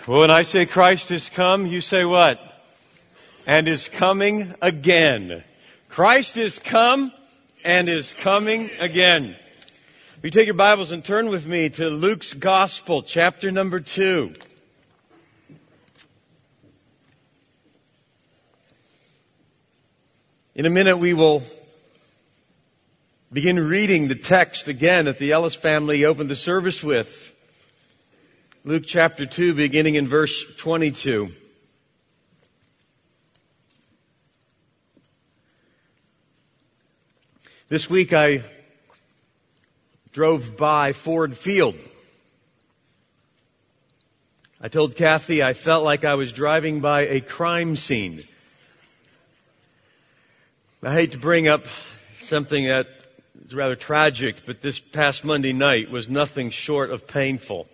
Well, when I say Christ is come, you say what? And is coming again. Christ is come and is coming again. Will you take your Bibles and turn with me to Luke's Gospel, chapter number 2. In a minute we will begin reading the text again that the Ellis family opened the service with. Luke chapter 2, beginning in verse 22. This week I drove by Ford Field. I told Kathy I felt like I was driving by a crime scene. I hate to bring up something that is rather tragic, but this past Monday night was nothing short of painful.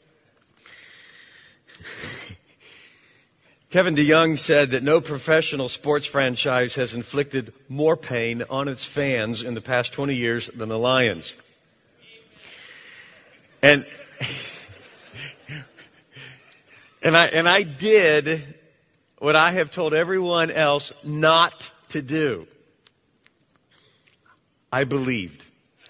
Kevin DeYoung said that no professional sports franchise has inflicted more pain on its fans in the past 20 years than the Lions. And I did what I have told everyone else not to do. I believed.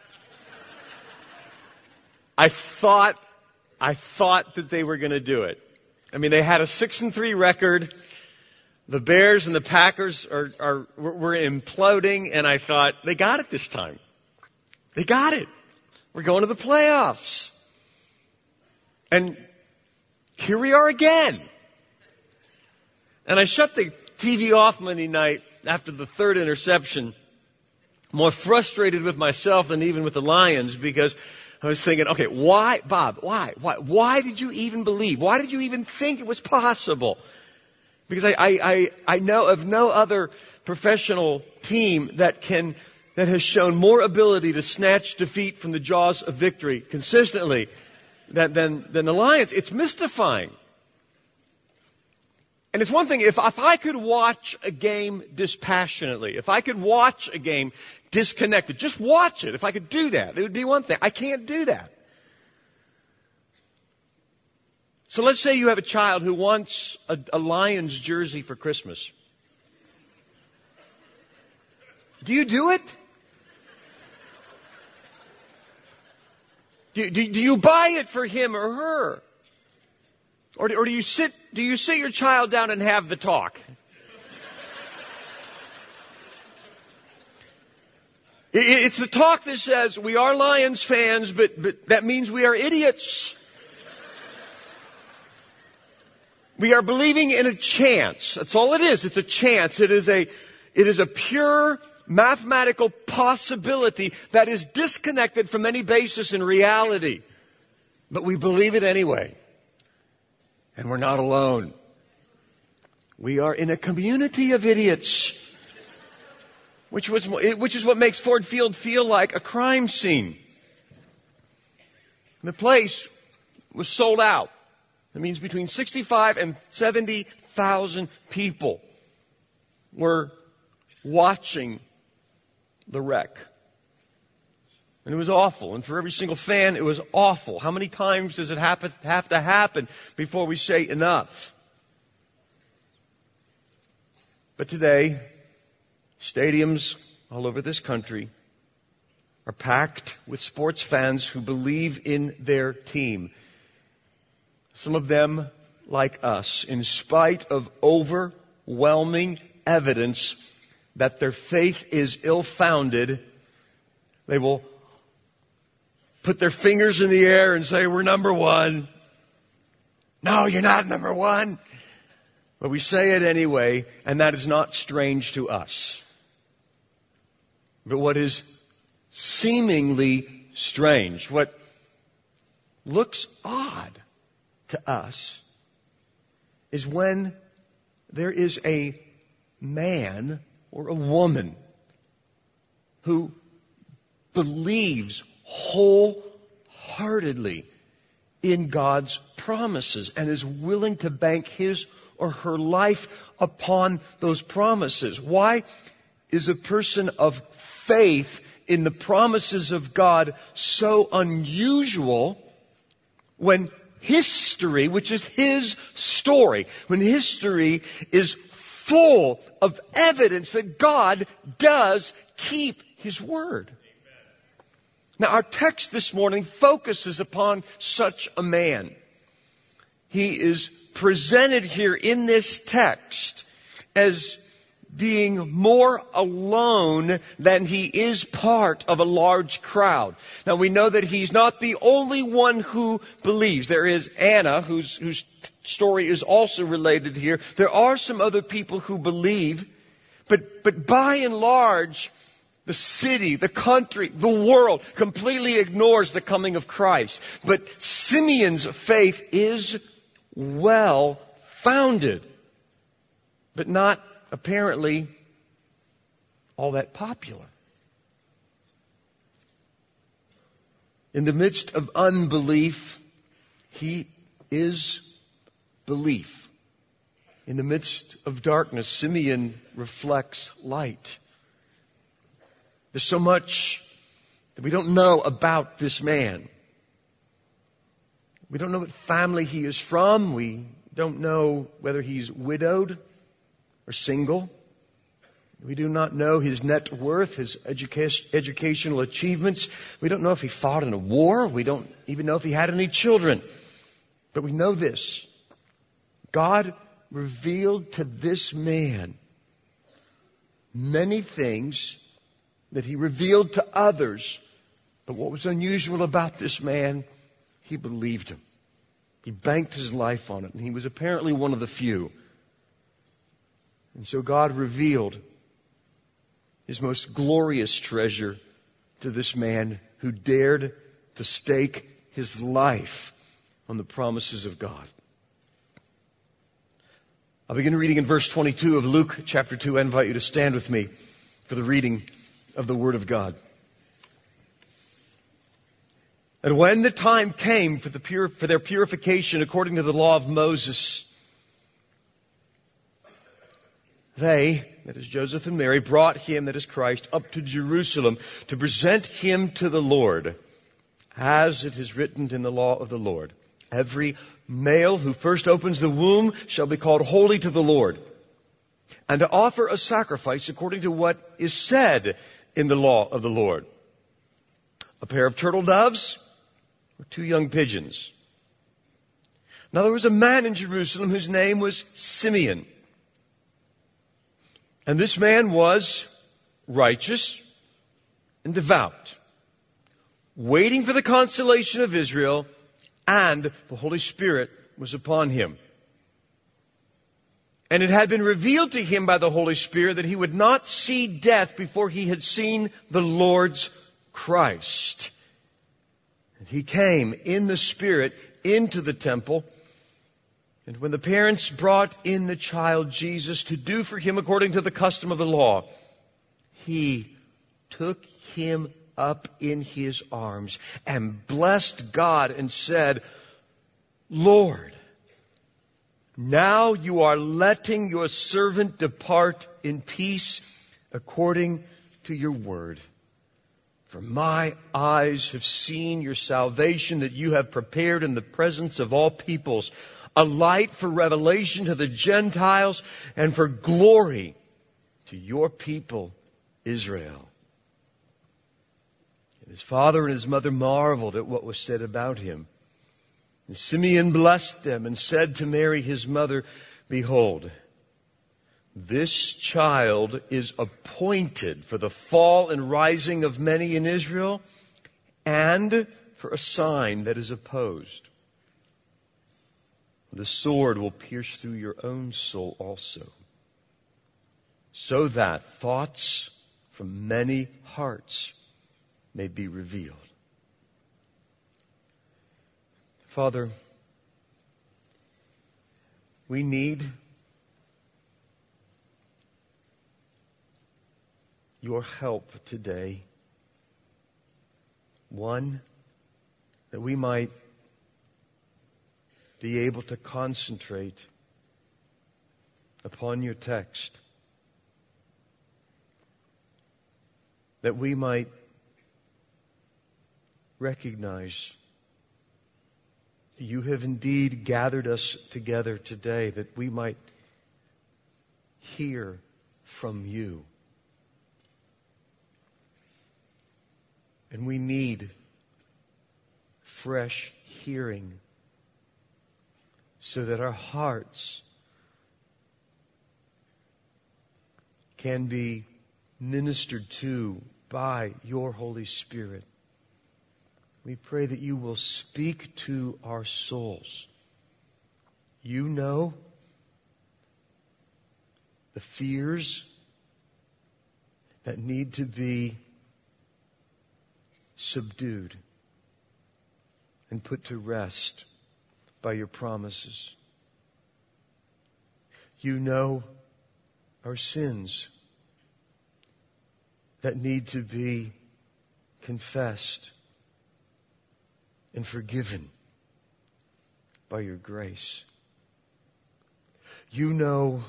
I thought that they were going to do it. I mean, they had a 6-3 record. The Bears and the Packers were imploding, and I thought, they got it this time. They got it. We're going to the playoffs. And here we are again. And I shut the TV off Monday night after the third interception, more frustrated with myself than even with the Lions, because I was thinking, okay, why, Bob, why did you even believe? Why did you even think it was possible? Because I know of no other professional team that has shown more ability to snatch defeat from the jaws of victory consistently than the Lions. It's mystifying. And it's one thing, if I could watch a game dispassionately, if I could watch a game disconnected, just watch it, if I could do that, it would be one thing. I can't do that. So let's say you have a child who wants a Lions jersey for Christmas. Do you do it? Do you buy it for him or her? Or do you sit your child down and have the talk? It's the talk that says we are Lions fans, but that means we are idiots. We are believing in a chance. That's all it is. It's a chance. It is a pure mathematical possibility that is disconnected from any basis in reality. But we believe it anyway. And we're not alone. We are in a community of idiots. Which is what makes Ford Field feel like a crime scene. The place was sold out. That means between 65 and 70,000 people were watching the wreck. And it was awful. And for every single fan, it was awful. How many times does it have to happen before we say enough? But today, stadiums all over this country are packed with sports fans who believe in their team. Some of them, like us, in spite of overwhelming evidence that their faith is ill-founded, they will put their fingers in the air and say, we're number one. No, you're not number one. But we say it anyway, and that is not strange to us. But what is seemingly strange, what looks odd to us, is when there is a man or a woman who believes wholeheartedly in God's promises and is willing to bank his or her life upon those promises. Why is a person of faith in the promises of God so unusual when history, which is his story, when history is full of evidence that God does keep his word. Now, our text this morning focuses upon such a man. He is presented here in this text as being more alone than he is part of a large crowd. Now, we know that he's not the only one who believes. There is Anna, whose story is also related here. There are some other people who believe, but by and large, the city, the country, the world completely ignores the coming of Christ. But Simeon's faith is well founded, but not apparently all that popular. In the midst of unbelief, he is belief. In the midst of darkness, Simeon reflects light. There's so much that we don't know about this man. We don't know what family he is from. We don't know whether he's widowed or single. We do not know his net worth, his educational achievements. We don't know if he fought in a war. We don't even know if he had any children. But we know this. God revealed to this man many things that he revealed to others. But what was unusual about this man, he believed him. He banked his life on it, and he was apparently one of the few. And so God revealed his most glorious treasure to this man who dared to stake his life on the promises of God. I'll begin reading in verse 22 of Luke chapter 2. I invite you to stand with me for the reading of the Word of God. And when the time came for their purification according to the law of Moses, they, that is Joseph and Mary, brought him, that is Christ, up to Jerusalem to present him to the Lord, as it is written in the law of the Lord. Every male who first opens the womb shall be called holy to the Lord, and to offer a sacrifice according to what is said in the law of the Lord. A pair of turtle doves or 2 young pigeons. Now there was a man in Jerusalem whose name was Simeon. And this man was righteous and devout, waiting for the consolation of Israel, and the Holy Spirit was upon him. And it had been revealed to him by the Holy Spirit that he would not see death before he had seen the Lord's Christ. And he came in the Spirit into the temple. And when the parents brought in the child Jesus to do for him according to the custom of the law, he took him up in his arms and blessed God and said, Lord, now you are letting your servant depart in peace according to your word. For my eyes have seen your salvation that you have prepared in the presence of all peoples, a light for revelation to the Gentiles and for glory to your people, Israel. And his father and his mother marveled at what was said about him. And Simeon blessed them and said to Mary, his mother, Behold, this child is appointed for the fall and rising of many in Israel, and for a sign that is opposed. The sword will pierce through your own soul also, so that thoughts from many hearts may be revealed. Father, we need your help today. One, that we might be able to concentrate upon your text. That we might recognize You have indeed gathered us together today that we might hear from you. And we need fresh hearing so that our hearts can be ministered to by your Holy Spirit. We pray that you will speak to our souls. You know the fears that need to be subdued and put to rest by your promises. You know our sins that need to be confessed and forgiven by your grace. You know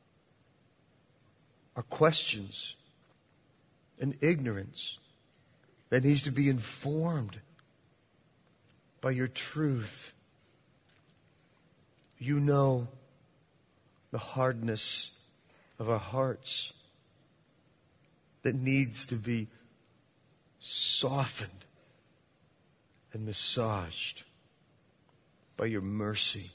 our questions and ignorance that needs to be informed by your truth. You know the hardness of our hearts that needs to be softened and massaged by your mercy.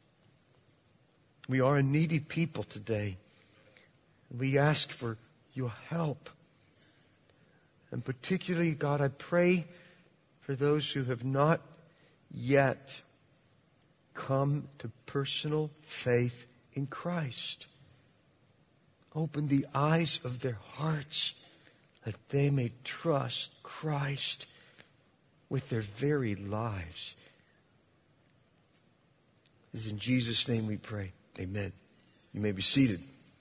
We are a needy people today. We ask for your help. And particularly, God, I pray for those who have not yet come to personal faith in Christ. Open the eyes of their hearts that they may trust Christ with their very lives. It is in Jesus' name we pray. Amen. You may be seated.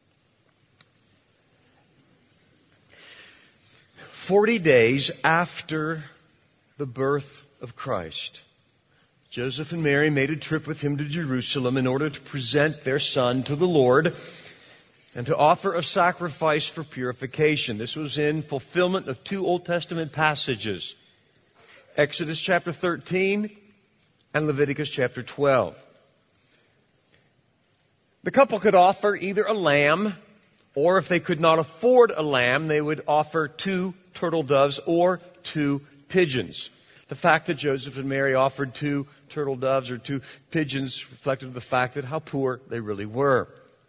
40 days after the birth of Christ, Joseph and Mary made a trip with him to Jerusalem in order to present their son to the Lord and to offer a sacrifice for purification. This was in fulfillment of two Old Testament passages, Exodus chapter 13 and Leviticus chapter 12. The couple could offer either a lamb, or if they could not afford a lamb, they would offer 2 turtle doves or 2 pigeons. The fact that Joseph and Mary offered 2 turtle doves or 2 pigeons reflected the fact that how poor they really were.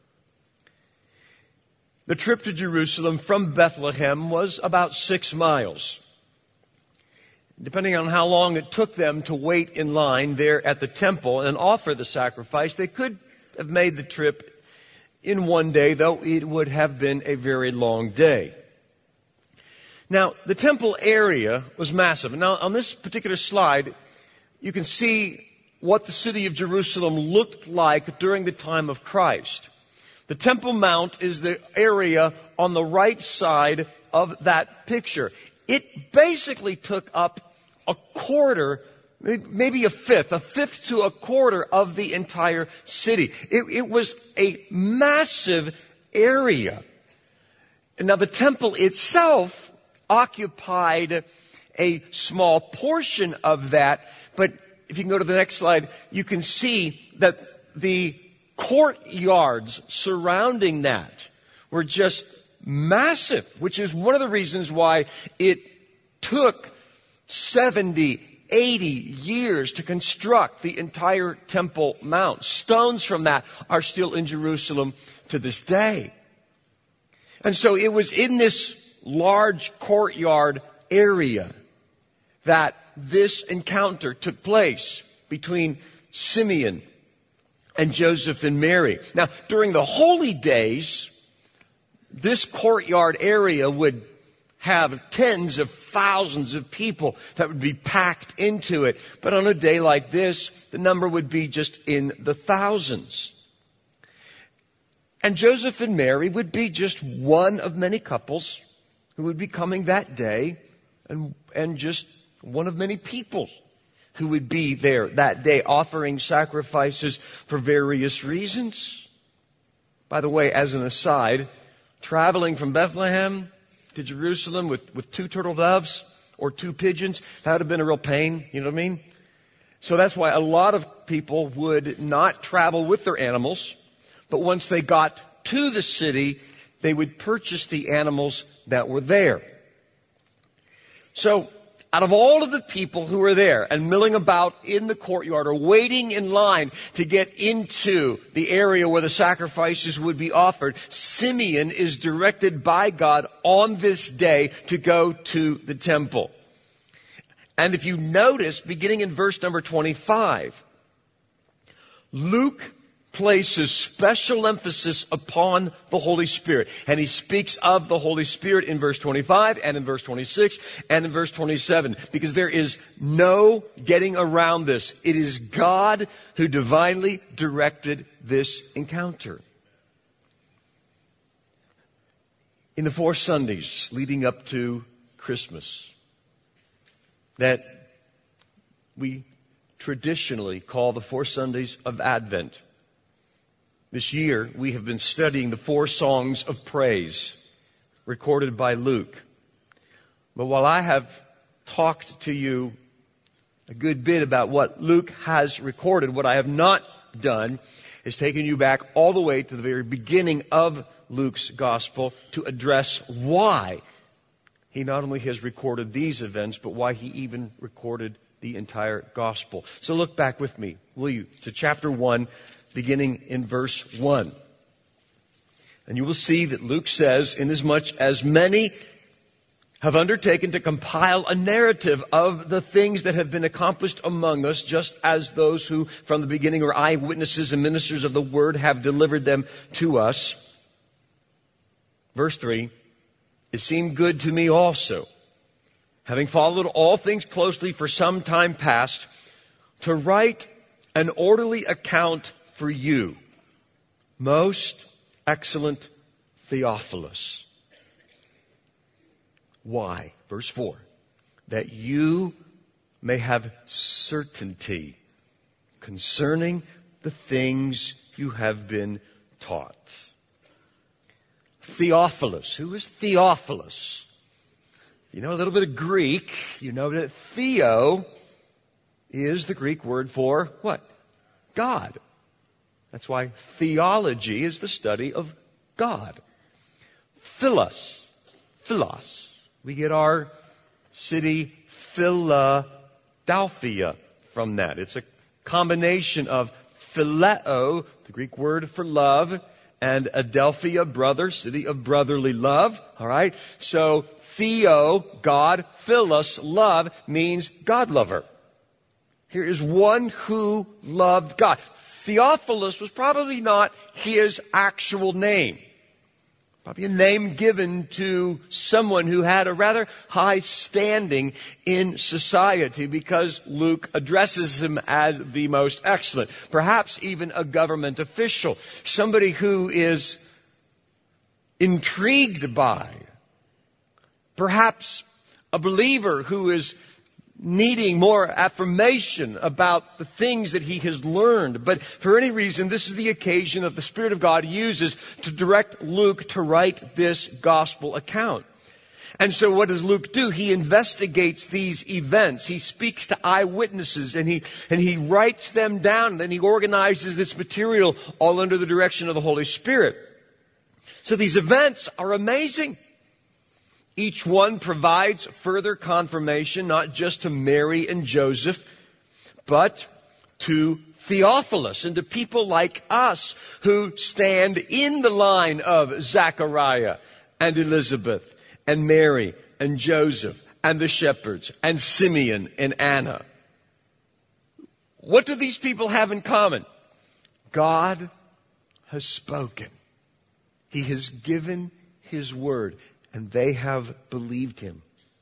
The trip to Jerusalem from Bethlehem was about 6 miles. Depending on how long it took them to wait in line there at the temple and offer the sacrifice, they could have made the trip in one day, though it would have been a very long day. Now, the temple area was massive. Now, on this particular slide, you can see what the city of Jerusalem looked like during the time of Christ. The Temple Mount is the area on the right side of that picture. It basically took up a quarter, maybe a fifth to a quarter of the entire city. It was a massive area. And now the temple itself occupied a small portion of that, but if you can go to the next slide, you can see that the courtyards surrounding that were just massive, which is one of the reasons why it took 70, 80 years to construct the entire Temple Mount. Stones from that are still in Jerusalem to this day. And so it was in this large courtyard area that this encounter took place between Simeon and Joseph and Mary. Now, during the holy days, this courtyard area would have tens of thousands of people that would be packed into it. But on a day like this, the number would be just in the thousands. And Joseph and Mary would be just one of many couples who would be coming that day, and just one of many people who would be there that day offering sacrifices for various reasons. By the way, as an aside, traveling from Bethlehem to Jerusalem with 2 turtle doves or 2 pigeons, that would have been a real pain, you know what I mean? So that's why a lot of people would not travel with their animals, but once they got to the city, they would purchase the animals that were there. So, out of all of the people who were there and milling about in the courtyard or waiting in line to get into the area where the sacrifices would be offered, Simeon is directed by God on this day to go to the temple. And if you notice, beginning in verse number 25, Luke places special emphasis upon the Holy Spirit. And he speaks of the Holy Spirit in verse 25 and in verse 26 and in verse 27. Because there is no getting around this. It is God who divinely directed this encounter. In the 4 Sundays leading up to Christmas, that we traditionally call the 4 Sundays of Advent. This year, we have been studying the 4 songs of praise recorded by Luke. But while I have talked to you a good bit about what Luke has recorded, what I have not done is taken you back all the way to the very beginning of Luke's gospel to address why he not only has recorded these events, but why he even recorded the entire gospel. So look back with me, will you, to chapter 1, beginning in verse 1. And you will see that Luke says, inasmuch as many have undertaken to compile a narrative of the things that have been accomplished among us, just as those who from the beginning are eyewitnesses and ministers of the word have delivered them to us. Verse 3, it seemed good to me also, having followed all things closely for some time past, to write an orderly account for you, most excellent Theophilus. Why? Verse 4. That you may have certainty concerning the things you have been taught. Theophilus. Who is Theophilus? You know a little bit of Greek. You know that Theo is the Greek word for what? God. That's why theology is the study of God. Philos. We get our city Philadelphia from that. It's a combination of phileo, the Greek word for love, and Adelphia, brother, city of brotherly love. All right? So Theo, God, Philos, love, means God lover. Here is one who loved God. Theophilus was probably not his actual name. Probably a name given to someone who had a rather high standing in society because Luke addresses him as the most excellent. Perhaps even a government official. Somebody who is intrigued by. Perhaps a believer who is needing more affirmation about the things that he has learned. But for any reason, this is the occasion that the Spirit of God uses to direct Luke to write this gospel account. And so what does Luke do? He investigates these events. He speaks to eyewitnesses and he writes them down. And then he organizes this material all under the direction of the Holy Spirit. So these events are amazing. Each one provides further confirmation, not just to Mary and Joseph, but to Theophilus and to people like us who stand in the line of Zachariah and Elizabeth and Mary and Joseph and the shepherds and Simeon and Anna. What do these people have in common? God has spoken. He has given His word. And they have believed Him.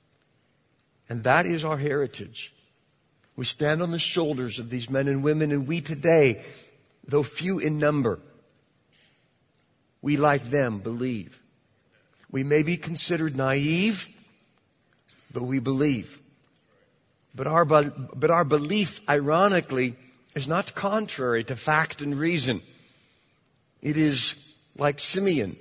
And that is our heritage. We stand on the shoulders of these men and women, and we today, though few in number, we like them believe. We may be considered naive, but we believe. But our belief, ironically, is not contrary to fact and reason. It is like Simeon.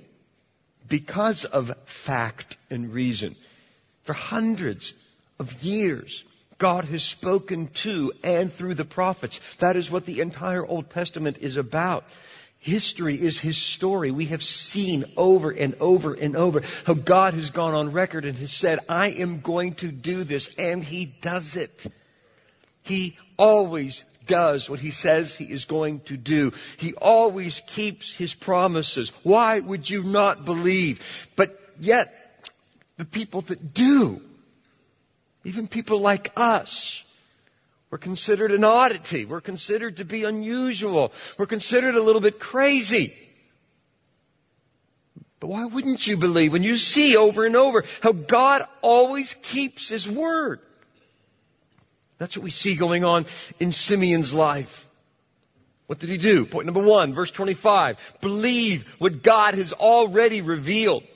Because of fact and reason. For hundreds of years, God has spoken to and through the prophets. That is what the entire Old Testament is about. History is His story. We have seen over and over and over how God has gone on record and has said, I am going to do this, and He does it. He always does what He says He is going to do. He always keeps His promises. Why would you not believe? But yet, the people that do, even people like us, we're considered an oddity. We're considered to be unusual. We're considered a little bit crazy. But why wouldn't you believe when you see over and over how God always keeps His word? That's what we see going on in Simeon's life. What did he do? Point number 1, verse 25. Believe what God has already revealed.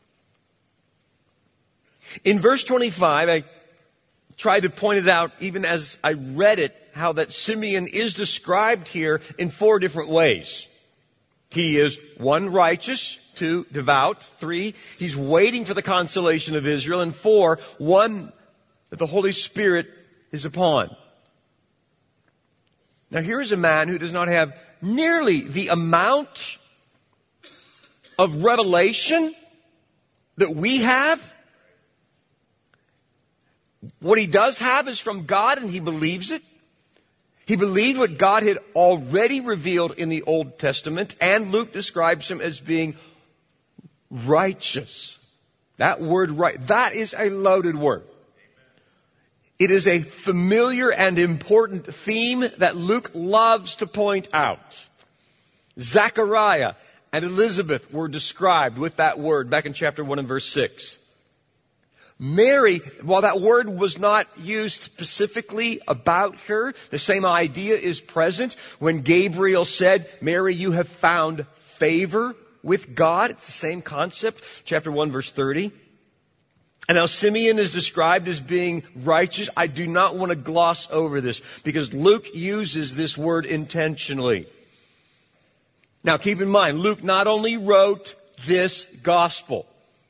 In verse 25, I tried to point it out even as I read it, how that Simeon is described here in 4 different ways. He is 1, righteous, 2, devout, 3, he's waiting for the consolation of Israel, and 4, 1, that the Holy Spirit is upon. Now here is a man who does not have nearly the amount of revelation that we have. What he does have is from God, and he believes it. He believed what God had already revealed in the Old Testament, and Luke describes him as being righteous. That word right, that is a loaded word. It is a familiar and important theme that Luke loves to point out. Zechariah and Elizabeth were described with that word back in chapter 1 and verse 6. Mary, while that word was not used specifically about her, the same idea is present when Gabriel said, Mary, you have found favor with God. It's the same concept, chapter 1, verse 30. And now Simeon is described as being righteous. I do not want to gloss over this because Luke uses this word intentionally. Now keep in mind, Luke not only wrote this gospel.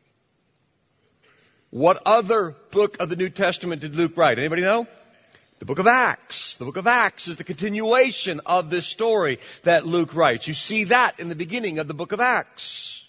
What other book of the New Testament did Luke write? Anybody know? The book of Acts. The book of Acts is the continuation of this story that Luke writes. You see that in the beginning of the book of Acts.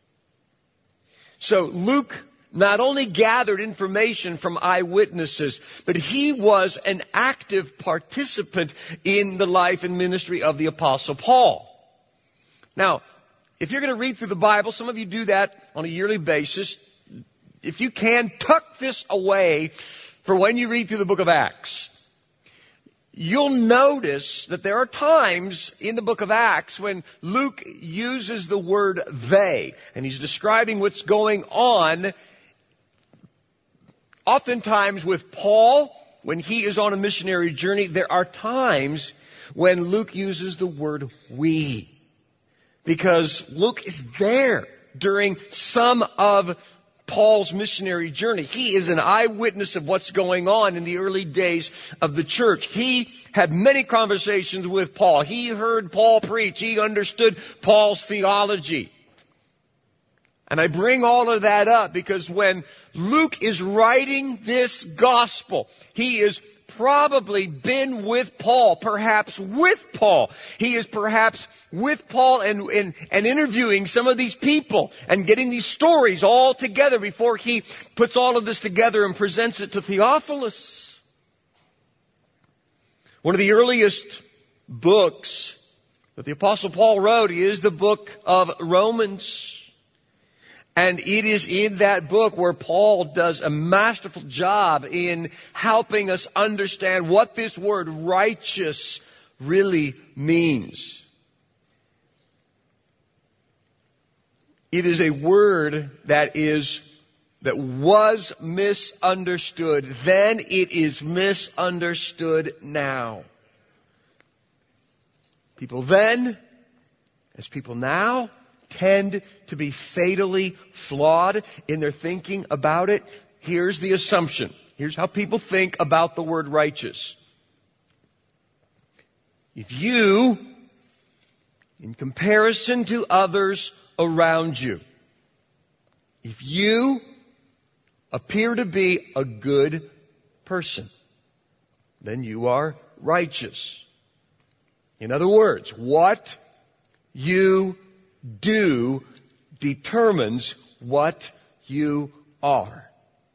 So Luke not only gathered information from eyewitnesses, but he was an active participant in the life and ministry of the Apostle Paul. Now, if you're going to read through the Bible, some of you do that on a yearly basis. If you can, tuck this away for when you read through the book of Acts. You'll notice that there are times in the book of Acts when Luke uses the word they, and he's describing what's going on. Oftentimes with Paul, when he is on a missionary journey, there are times when Luke uses the word we, because Luke is there during some of Paul's missionary journey. He is an eyewitness of what's going on in the early days of the church. He had many conversations with Paul. He heard Paul preach. He understood Paul's theology. And I bring all of that up because when Luke is writing this gospel, he is probably been with Paul, perhaps with Paul. He is perhaps with Paul and interviewing some of these people and getting these stories all together before he puts all of this together and presents it to Theophilus. One of the earliest books that the Apostle Paul wrote is the book of Romans. And it is in that book where Paul does a masterful job in helping us understand what this word righteous really means. It is a word that was misunderstood then. It is misunderstood now. People then, as people now, tend to be fatally flawed in their thinking about it. Here's the assumption. Here's how people think about the word righteous. If you, in comparison to others around you, if you appear to be a good person, then you are righteous. In other words, what you do determines what you are.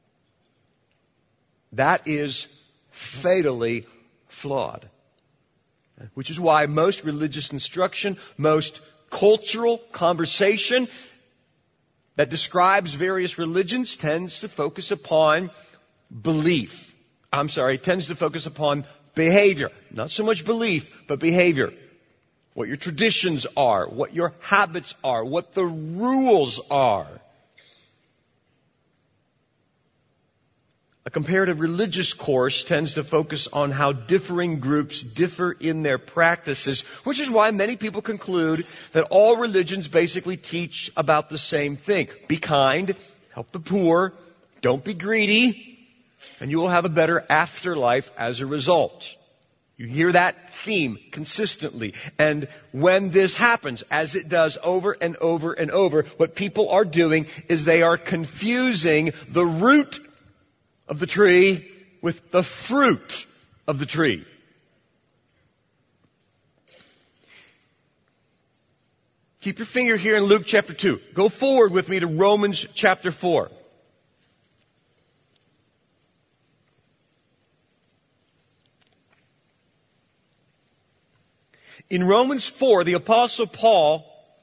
That is fatally flawed. Which is why most religious instruction, most cultural conversation that describes various religions tends to focus upon tends to focus upon behavior. Not so much belief, but behavior. What your traditions are, what your habits are, what the rules are. A comparative religious course tends to focus on how differing groups differ in their practices, which is why many people conclude that all religions basically teach about the same thing. Be kind, help the poor, don't be greedy, and you will have a better afterlife as a result. You hear that theme consistently. And when this happens, as it does over and over and over, what people are doing is they are confusing the root of the tree with the fruit of the tree. Keep your finger here in Luke chapter 2. Go forward with me to Romans chapter 4. In Romans 4, the Apostle Paul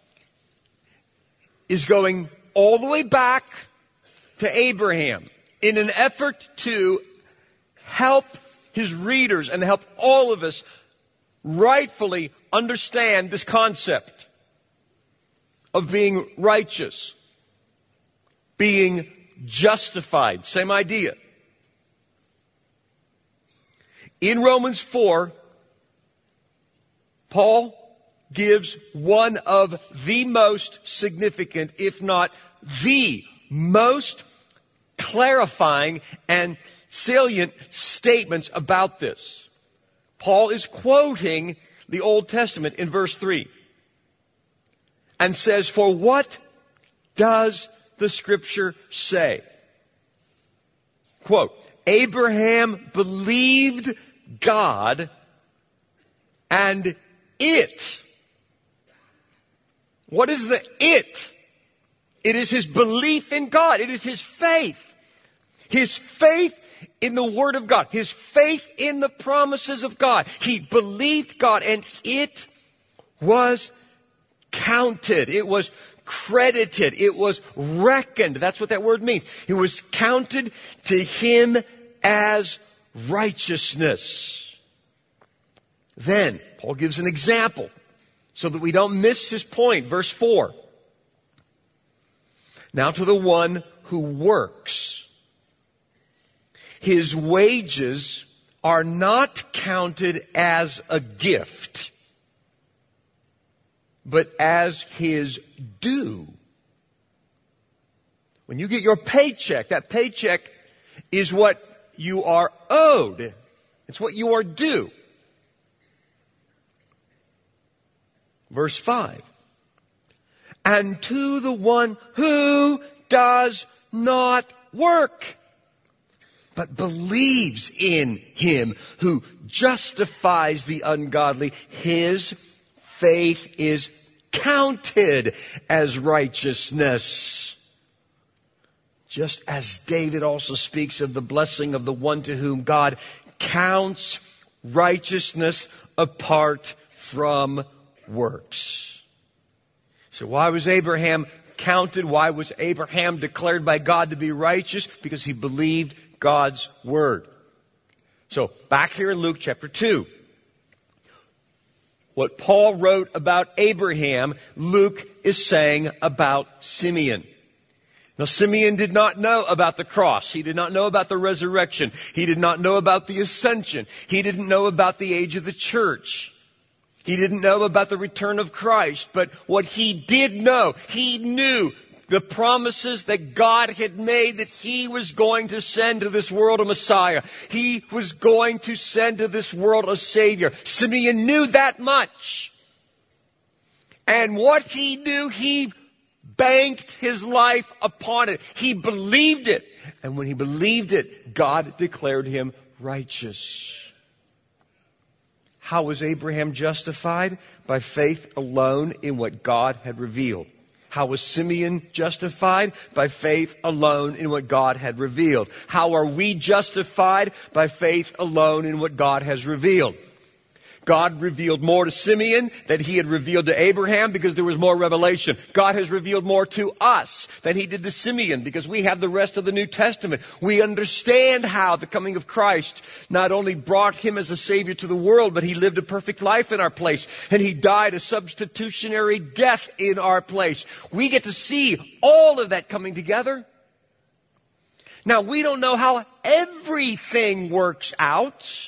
is going all the way back to Abraham in an effort to help his readers and help all of us rightfully understand this concept of being righteous, being justified. Same idea. In Romans 4, Paul gives one of the most significant, if not the most clarifying and salient statements about this. Paul is quoting the Old Testament in verse 3 and says, "For what does the Scripture say?" Quote, "Abraham believed God, and it." What is the it? It is his belief in God. It is his faith. His faith in the Word of God. His faith in the promises of God. He believed God, and it was counted. It was credited. It was reckoned. That's what that word means. It was counted to him as righteousness. Then, Paul gives an example so that we don't miss his point. Verse 4. "Now to the one who works, his wages are not counted as a gift, but as his due." When you get your paycheck, that paycheck is what you are owed. It's what you are due. Verse 5. "And to the one who does not work, but believes in him who justifies the ungodly, his faith is counted as righteousness." Just as David also speaks of the blessing of the one to whom God counts righteousness apart from works. So why was Abraham counted? Why was Abraham declared by God to be righteous? Because he believed God's word. So back here in Luke chapter 2. What Paul wrote about Abraham, Luke is saying about Simeon. Now, Simeon did not know about the cross. He did not know about the resurrection. He did not know about the ascension. He didn't know about the age of the church. He didn't know about the return of Christ. But what he did know, he knew the promises that God had made that he was going to send to this world a Messiah. He was going to send to this world a Savior. Simeon knew that much. And what he knew, he banked his life upon it. He believed it. And when he believed it, God declared him righteous. How was Abraham justified? By faith alone in what God had revealed. How was Simeon justified? By faith alone in what God had revealed. How are we justified? By faith alone in what God has revealed. God revealed more to Simeon than he had revealed to Abraham because there was more revelation. God has revealed more to us than he did to Simeon because we have the rest of the New Testament. We understand how the coming of Christ not only brought him as a Savior to the world, but he lived a perfect life in our place and he died a substitutionary death in our place. We get to see all of that coming together. Now, we don't know how everything works out.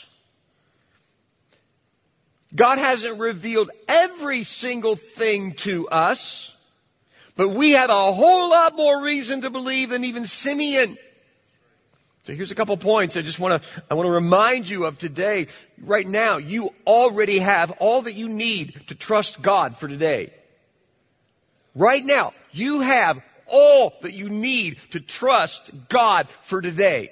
God hasn't revealed every single thing to us, but we have a whole lot more reason to believe than even Simeon. So here's a couple points I want to remind you of today. Right now, you already have all that you need to trust God for today. Right now, you have all that you need to trust God for today.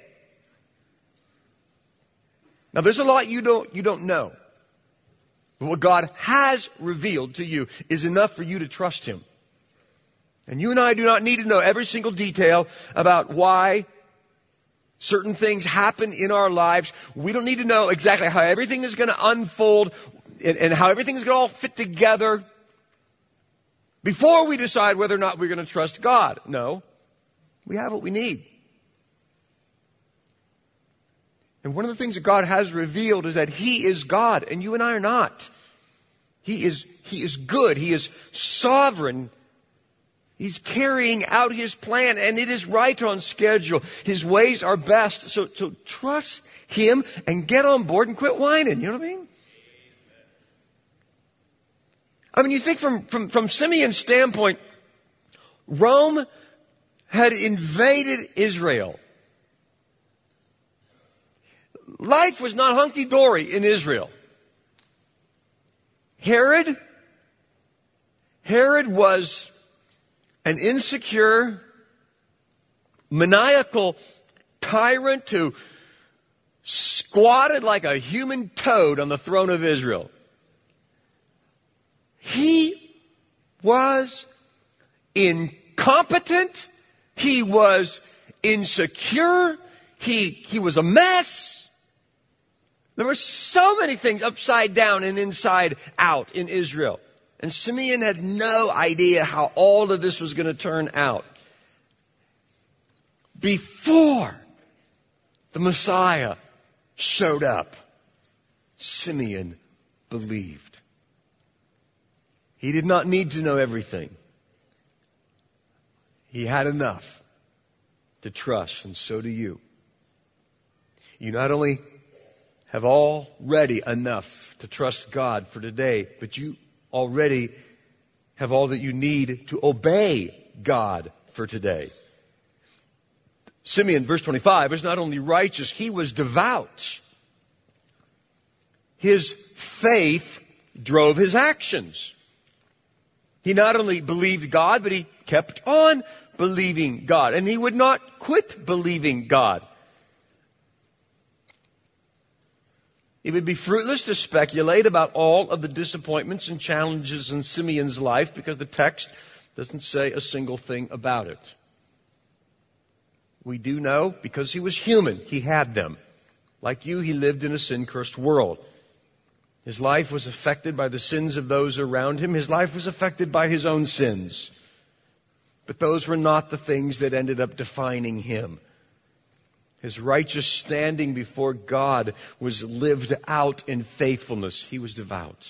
Now, there's a lot you don't know. But what God has revealed to you is enough for you to trust Him. And you and I do not need to know every single detail about why certain things happen in our lives. We don't need to know exactly how everything is going to unfold and how everything is going to all fit together before we decide whether or not we're going to trust God. No, we have what we need. And one of the things that God has revealed is that He is God and you and I are not. He is good. He is sovereign. He's carrying out His plan and it is right on schedule. His ways are best. So trust Him and get on board and quit whining. You know what I mean? I mean, you think from Simeon's standpoint, Rome had invaded Israel. Life was not hunky-dory in Israel. Herod was an insecure, maniacal tyrant who squatted like a human toad on the throne of Israel. He was incompetent. He was insecure. He was a mess. There were so many things upside down and inside out in Israel. And Simeon had no idea how all of this was going to turn out. Before the Messiah showed up, Simeon believed. He did not need to know everything. He had enough to trust, and so do you. You not only have already enough to trust God for today, but you already have all that you need to obey God for today. Simeon, verse 25, was not only righteous, he was devout. His faith drove his actions. He not only believed God, but he kept on believing God, and he would not quit believing God. It would be fruitless to speculate about all of the disappointments and challenges in Simeon's life because the text doesn't say a single thing about it. We do know because he was human, he had them. Like you, he lived in a sin-cursed world. His life was affected by the sins of those around him. His life was affected by his own sins. But those were not the things that ended up defining him. His righteous standing before God was lived out in faithfulness. He was devout.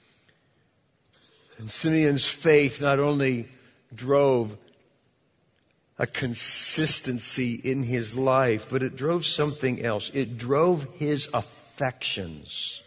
And Simeon's faith not only drove a consistency in his life, but it drove something else. It drove his affections.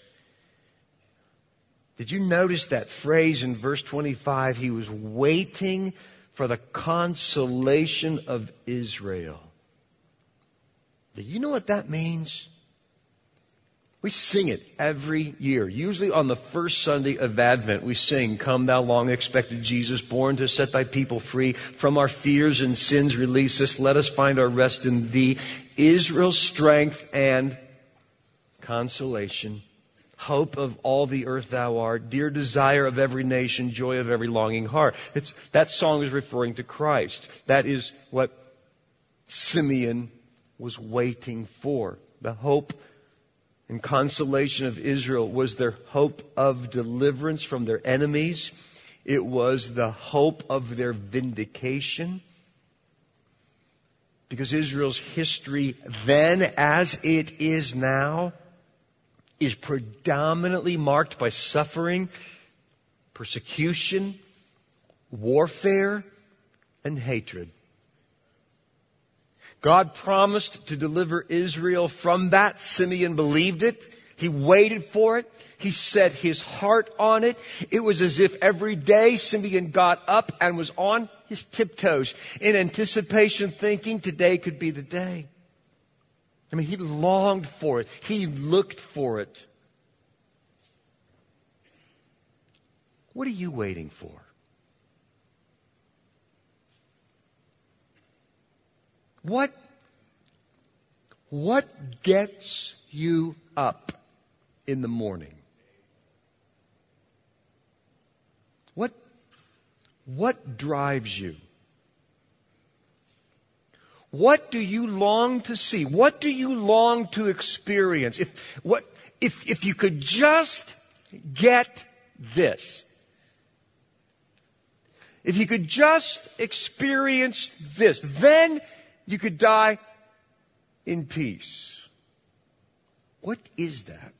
Did you notice that phrase in verse 25? He was waiting for the consolation of Israel. Do you know what that means? We sing it every year. Usually on the first Sunday of Advent, we sing, "Come thou long expected Jesus, born to set thy people free. From our fears and sins release us. Let us find our rest in thee. Israel's strength and consolation. Hope of all the earth thou art, dear desire of every nation, joy of every longing heart. That song is referring to Christ. That is what Simeon was waiting for. The hope and consolation of Israel was their hope of deliverance from their enemies. It was the hope of their vindication. Because Israel's history then, as it is now, is predominantly marked by suffering, persecution, warfare, and hatred. God promised to deliver Israel from that. Simeon believed it. He waited for it. He set his heart on it. It was as if every day Simeon got up and was on his tiptoes in anticipation, thinking today could be the day. I mean, he longed for it. He looked for it. What are you waiting for? What gets you up in the morning? What drives you? What do you long to see? What do you long to experience? If you could just get this. If you could just experience this, then you could die in peace. What is that?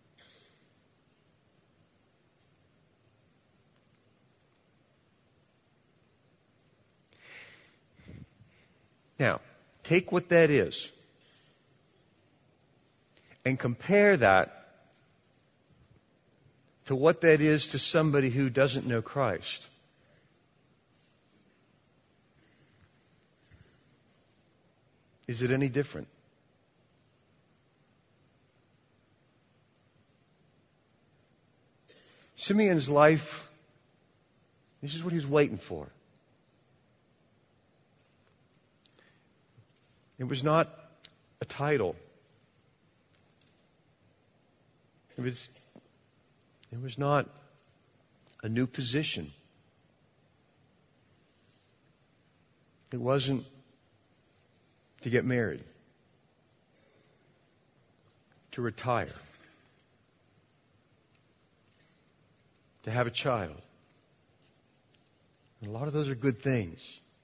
Now, take what that is and compare that to what that is to somebody who doesn't know Christ. Is it any different? Simeon's life, this is what he's waiting for. It was not a title. It was not a new position. It wasn't to get married, to retire, to have a child. And a lot of those are good things.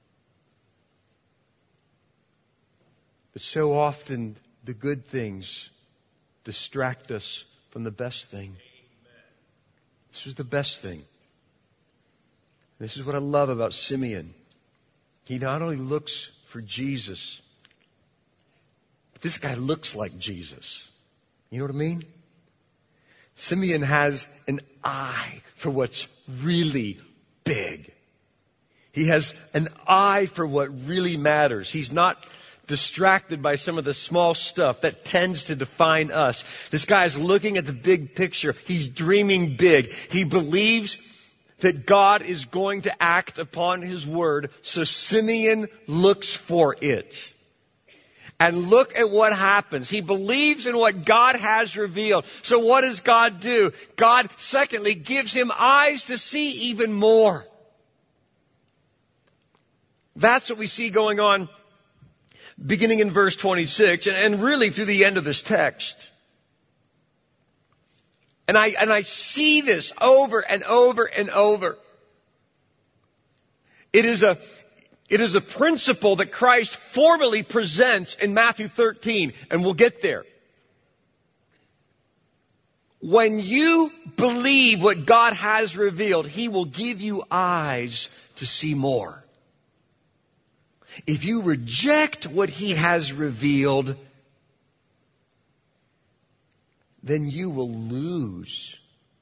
But so often the good things distract us from the best thing. This was the best thing. This is what I love about Simeon. He not only looks for Jesus, but this guy looks like Jesus. You know what I mean? Simeon has an eye for what's really big. He has an eye for what really matters. He's not distracted by some of the small stuff that tends to define us. This guy's looking at the big picture. He's dreaming big. He believes that God is going to act upon His word. So Simeon looks for it. And look at what happens. He believes in what God has revealed. So what does God do? God, secondly, gives him eyes to see even more. That's what we see going on beginning in verse 26 and really through the end of this text. And I see this over and over and over. It is a principle that Christ formally presents in Matthew 13, and we'll get there. When you believe what God has revealed, He will give you eyes to see more. If you reject what He has revealed, then you will lose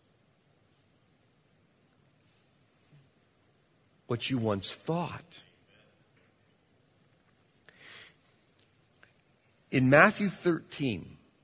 what you once thought. In Matthew 13,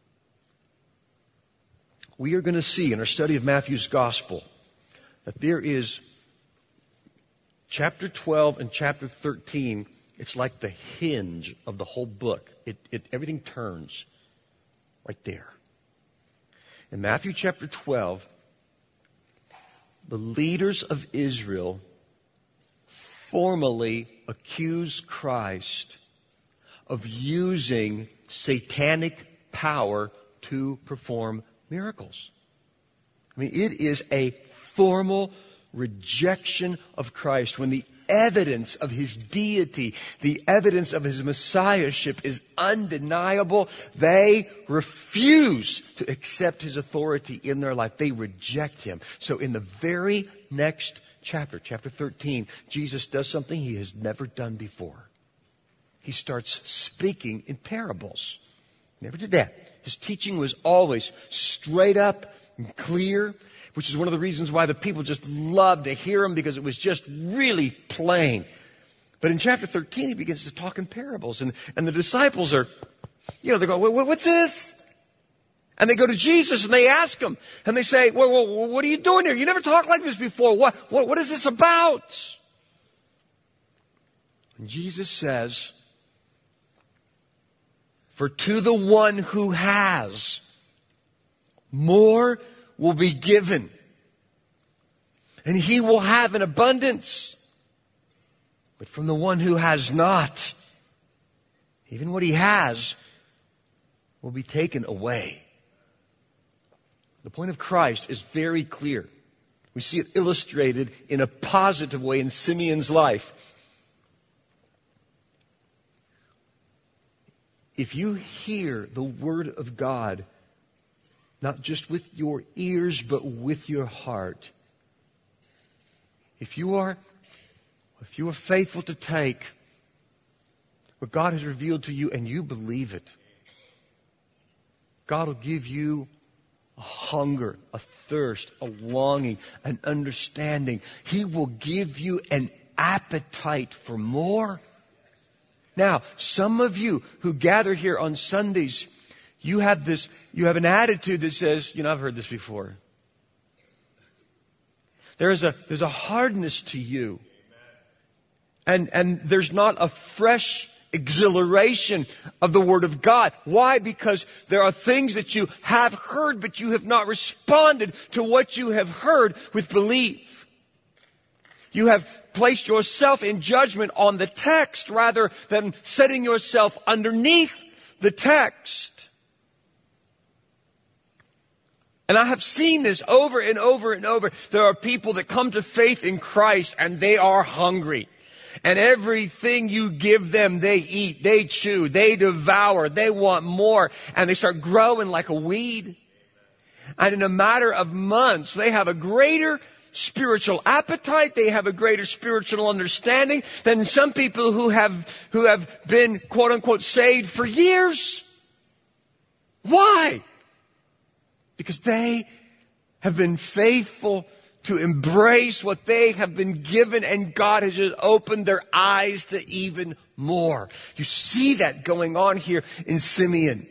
we are going to see in our study of Matthew's Gospel that there is chapter 12 and chapter 13. It's like the hinge of the whole book. Everything turns right there. In Matthew chapter 12, the leaders of Israel formally accuse Christ of using satanic power to perform miracles. I mean, it is a formal rejection of Christ when the evidence of His deity, the evidence of His messiahship is undeniable. They refuse to accept His authority in their life. They reject Him. So in the very next chapter, chapter 13, Jesus does something He has never done before. He starts speaking in parables. Never did that. His teaching was always straight up and clear, which is one of the reasons why the people just loved to hear Him, because it was just really plain. But in chapter 13, He begins to talk in parables. And the disciples are, they're going, what's this? And they go to Jesus and they ask Him. And they say, well, what are you doing here? You never talked like this before. What is this about? And Jesus says, for to the one who has, more will be given, and he will have an abundance. But from the one who has not, even what he has will be taken away. The point of Christ is very clear. We see it illustrated in a positive way in Simeon's life. If you hear the Word of God, not just with your ears, but with your heart, if you are faithful to take what God has revealed to you and you believe it, God will give you a hunger, a thirst, a longing, an understanding. He will give you an appetite for more. Now, some of you who gather here on Sundays, you have an attitude that says, I've heard this before. There's a hardness to you. And there's not a fresh exhilaration of the Word of God. Why? Because there are things that you have heard, but you have not responded to what you have heard with belief. You have placed yourself in judgment on the text rather than setting yourself underneath the text. And I have seen this over and over and over. There are people that come to faith in Christ and they are hungry. And everything you give them, they eat, they chew, they devour, they want more. And they start growing like a weed. And in a matter of months, they have a greater spiritual appetite. They have a greater spiritual understanding than some people who have been, quote unquote, saved for years. Why? Because they have been faithful to embrace what they have been given, and God has just opened their eyes to even more. You see that going on here in Simeon.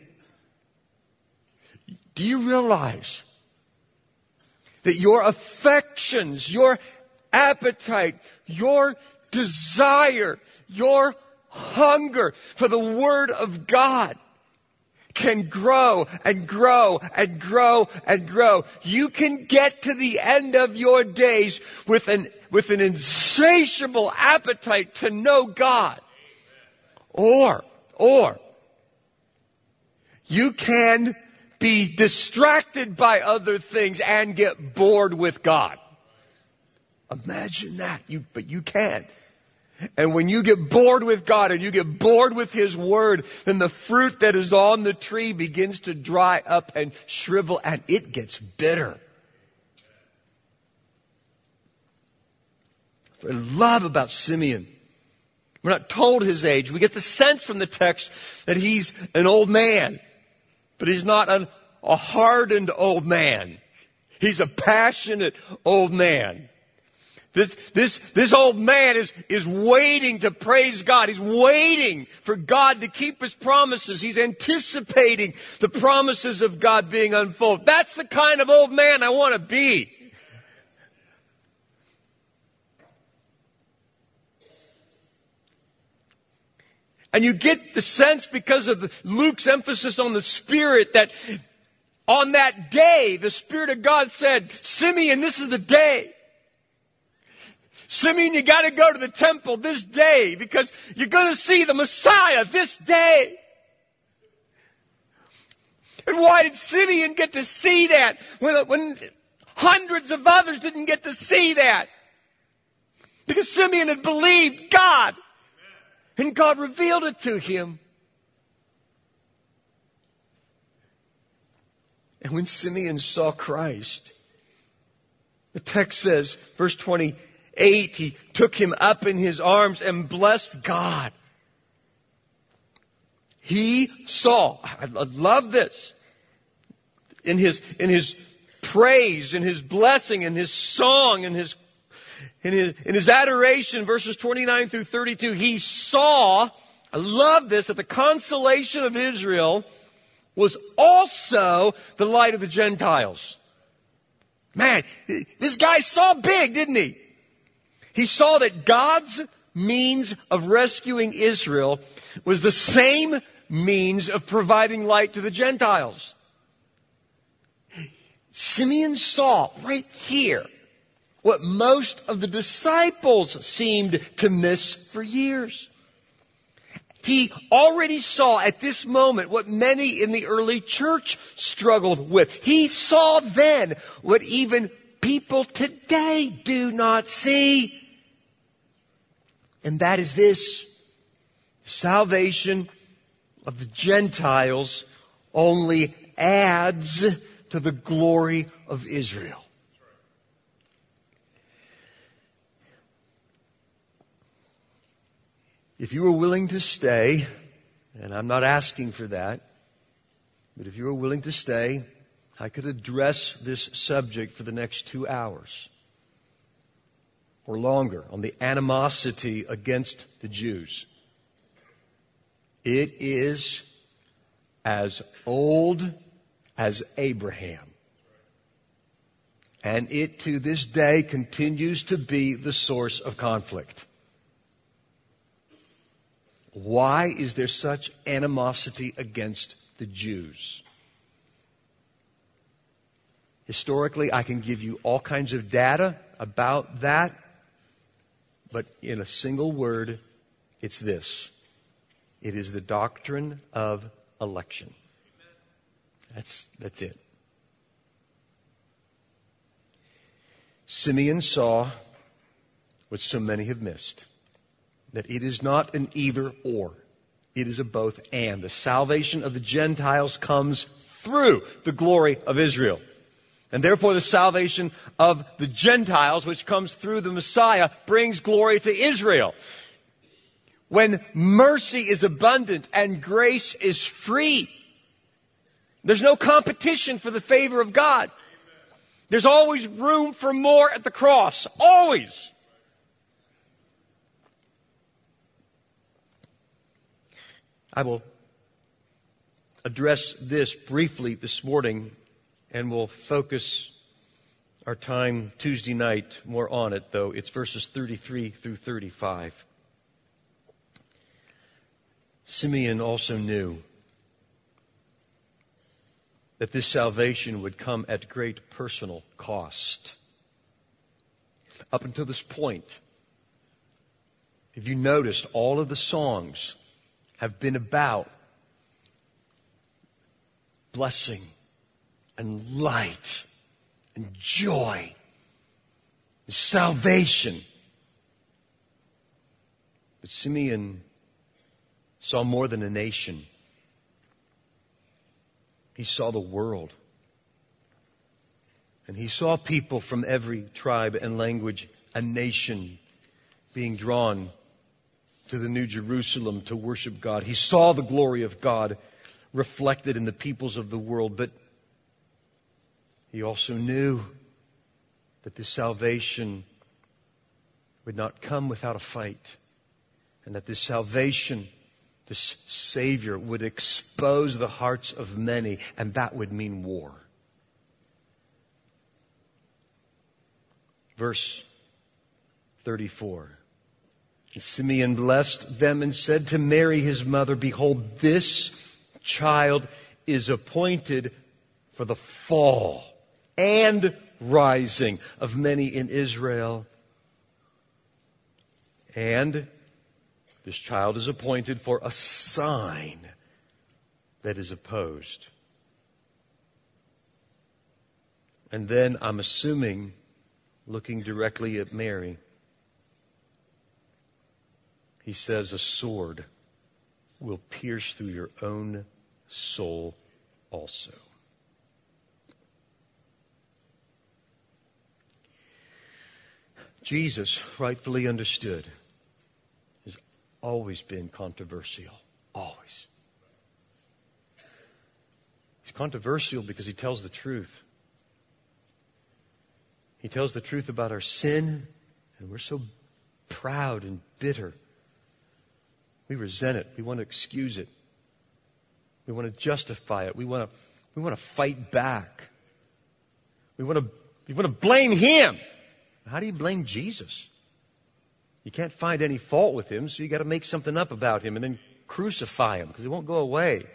Do you realize that your affections, your appetite, your desire, your hunger for the Word of God can grow and grow and grow and grow? You can get to the end of your days with an insatiable appetite to know God. Or you can be distracted by other things and get bored with God. Imagine that. But you can. And when you get bored with God and you get bored with His Word, then the fruit that is on the tree begins to dry up and shrivel, and it gets bitter. What I love about Simeon, we're not told his age. We get the sense from the text that he's an old man, but he's not a hardened old man. He's a passionate old man. This old man is waiting to praise God. He's waiting for God to keep His promises. He's anticipating the promises of God being unfolded. That's the kind of old man I want to be. And you get the sense, because of Luke's emphasis on the Spirit, that On that day, the Spirit of God said, Simeon, this is the day. Simeon, you got to go to the temple this day because you're going to see the Messiah this day. And why did Simeon get to see that when hundreds of others didn't get to see that? Because Simeon had believed God. And God revealed it to him. And when Simeon saw Christ, the text says, verse 28, he took him up in his arms and blessed God. He saw, I love this, in his praise, in his blessing, in his song, in his adoration, verses 29 through 32, he saw, I love this, that the consolation of Israel was also the light of the Gentiles. Man, this guy saw big, didn't he? He saw that God's means of rescuing Israel was the same means of providing light to the Gentiles. Simeon saw right here what most of the disciples seemed to miss for years. He already saw at this moment what many in the early church struggled with. He saw then what even people today do not see. And that is this: salvation of the Gentiles only adds to the glory of Israel. If you were willing to stay, and I'm not asking for that, but if you were willing to stay, I could address this subject for the next 2 hours or longer on the animosity against the Jews. It is as old as Abraham. And it to this day continues to be the source of conflict. Why is there such animosity against the Jews? Historically, I can give you all kinds of data about that, but in a single word, it's this: it is the doctrine of election. That's it. Simeon saw what so many have missed: that it is not an either or. It is a both and. The salvation of the Gentiles comes through the glory of Israel. And therefore the salvation of the Gentiles, which comes through the Messiah, brings glory to Israel. When mercy is abundant and grace is free, there's no competition for the favor of God. There's always room for more at the cross. Always. I will address this briefly this morning, and we'll focus our time Tuesday night more on it, though. It's verses 33 through 35. Simeon also knew that this salvation would come at great personal cost. Up until this point, if you noticed, all of the songs have been about blessing and light and joy and salvation. But Simeon saw more than a nation. He saw the world. And he saw people from every tribe and language, a nation being drawn to the New Jerusalem to worship God. He saw the glory of God reflected in the peoples of the world, but he also knew that this salvation would not come without a fight, and that this salvation, this Savior, would expose the hearts of many, and that would mean war. Verse 34. Simeon blessed them and said to Mary his mother, "Behold, this child is appointed for the fall and rising of many in Israel. And this child is appointed for a sign that is opposed. And then I'm assuming, looking directly at Mary, he says, a sword will pierce through your own soul also. Jesus, rightfully understood, has always been controversial. Always. He's controversial because he tells the truth. He tells the truth about our sin, and we're so proud and bitter. We resent it. We want to excuse it. We want to justify it. We want to fight back. We want to blame him. How do you blame Jesus? You can't find any fault with him, so you got to make something up about him and then crucify him because he won't go away.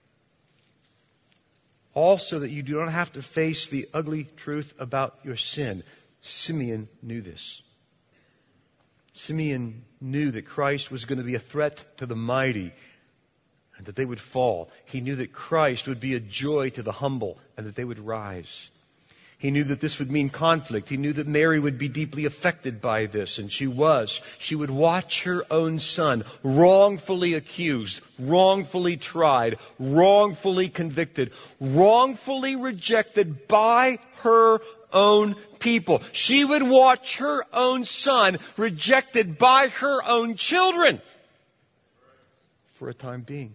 Also, that you do not have to face the ugly truth about your sin. Simeon knew this. Simeon knew that Christ was going to be a threat to the mighty and that they would fall. He knew that Christ would be a joy to the humble and that they would rise. He knew that this would mean conflict. He knew that Mary would be deeply affected by this, and she was. She would watch her own son wrongfully accused, wrongfully tried, wrongfully convicted, wrongfully rejected by her own people. She would watch her own son rejected by her own children for a time being.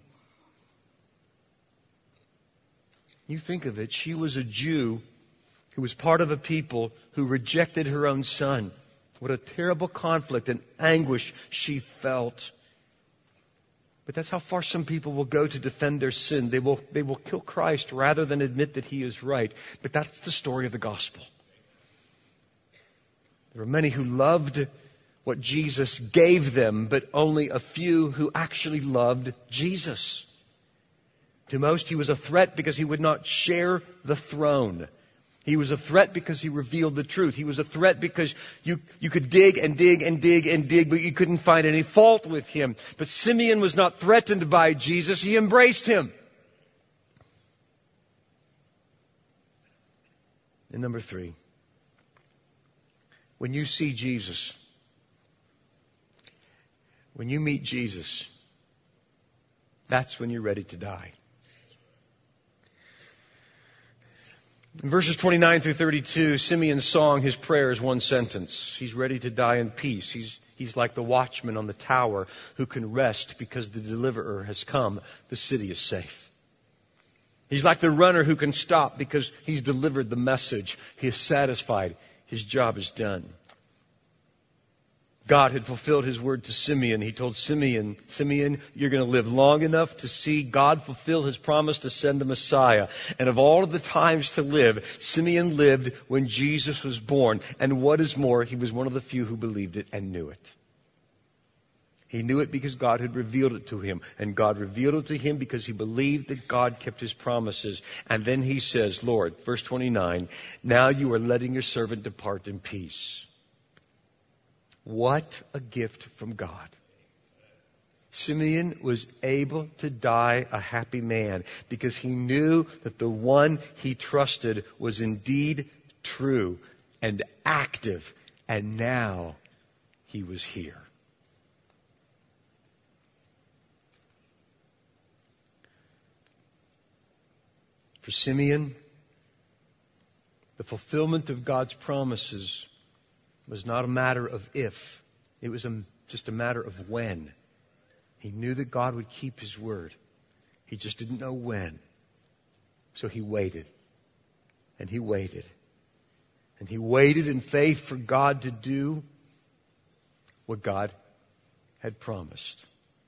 You think of it, she was a Jew who was part of a people who rejected her own son. What a terrible conflict and anguish she felt. But that's how far some people will go to defend their sin. They will kill Christ rather than admit that he is right. But that's the story of the gospel. There are many who loved what Jesus gave them, but only a few who actually loved Jesus. To most, he was a threat because he would not share the throne. He was a threat because he revealed the truth. He was a threat because you could dig and dig and dig and dig, but you couldn't find any fault with him. But Simeon was not threatened by Jesus. He embraced him. And number 3, when you see Jesus, when you meet Jesus, that's when you're ready to die. In verses 29 through 32, Simeon's song, his prayer is one sentence. He's ready to die in peace. He's like the watchman on the tower who can rest because the deliverer has come. The city is safe. He's like the runner who can stop because he's delivered the message. He is satisfied. His job is done. God had fulfilled his word to Simeon. He told Simeon, you're going to live long enough to see God fulfill his promise to send the Messiah. And of all of the times to live, Simeon lived when Jesus was born. And what is more, he was one of the few who believed it and knew it. He knew it because God had revealed it to him. And God revealed it to him because he believed that God kept his promises. And then he says, Lord, verse 29, now you are letting your servant depart in peace. What a gift from God. Simeon was able to die a happy man because he knew that the one he trusted was indeed true and active, and now he was here. For Simeon, the fulfillment of God's promises was not a matter of if. It was just a matter of when. He knew that God would keep his word. He just didn't know when. So he waited. And he waited. And he waited in faith for God to do what God had promised.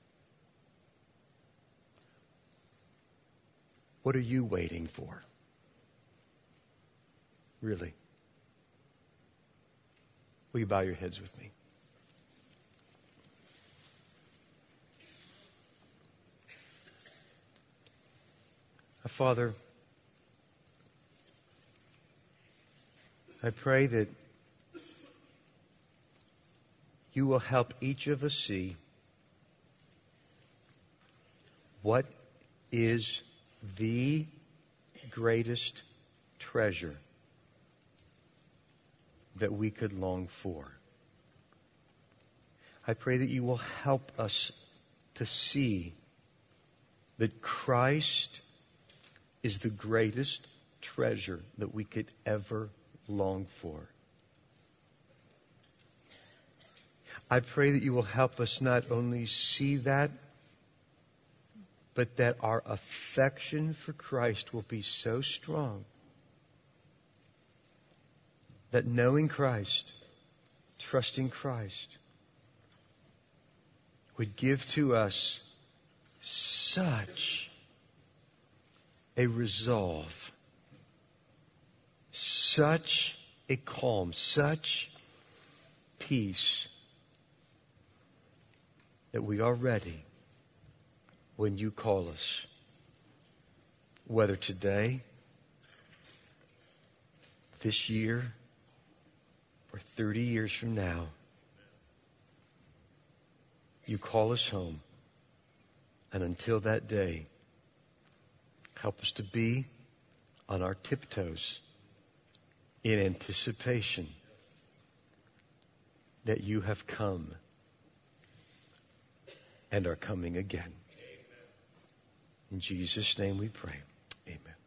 What are you waiting for? Really? Will you bow your heads with me? Father, I pray that you will help each of us see what is the greatest treasure that we could long for. I pray that you will help us to see that Christ is the greatest treasure that we could ever long for. I pray that you will help us not only see that, but that our affection for Christ will be so strong that knowing Christ, trusting Christ, would give to us such a resolve, such a calm, such peace, that we are ready when you call us, whether today, this year, or 30 years from now. You call us home. And until that day, help us to be on our tiptoes in anticipation that you have come and are coming again. In Jesus' name we pray. Amen.